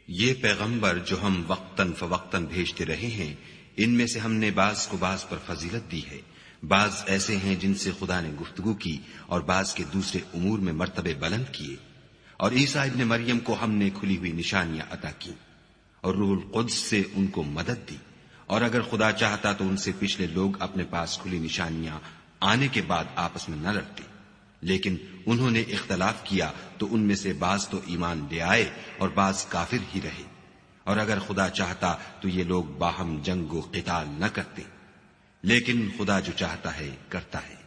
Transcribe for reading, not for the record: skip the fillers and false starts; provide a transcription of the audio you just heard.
ये पैगंबर जो हम वक्तन फवक्तन भेजते रहे हैं, इनमें से हमने बाज को बाज पर फजीलत दी है। बाज ऐसे हैं जिनसे खुदा ने गुफ्तगू की और बाज के दूसरे उमूर में मर्तबे बुलंद किए। और ईसा इब्ने मरियम को हमने खुली हुई निशानियां अता की और रूहुल कुद्स से उनको मदद दी। और अगर खुदा चाहता तो उनसे पिछले लोग अपने पास खुली निशानियां आने के बाद आपस में न लड़ते, लेकिन उन्होंने इख्तलाफ किया तो उनमें से बाज तो ईमान ले आए और बाज काफिर ही रहे। और अगर खुदा चाहता तो ये लोग बाहम जंग व क़िताल न करते, लेकिन खुदा जो चाहता है करता है।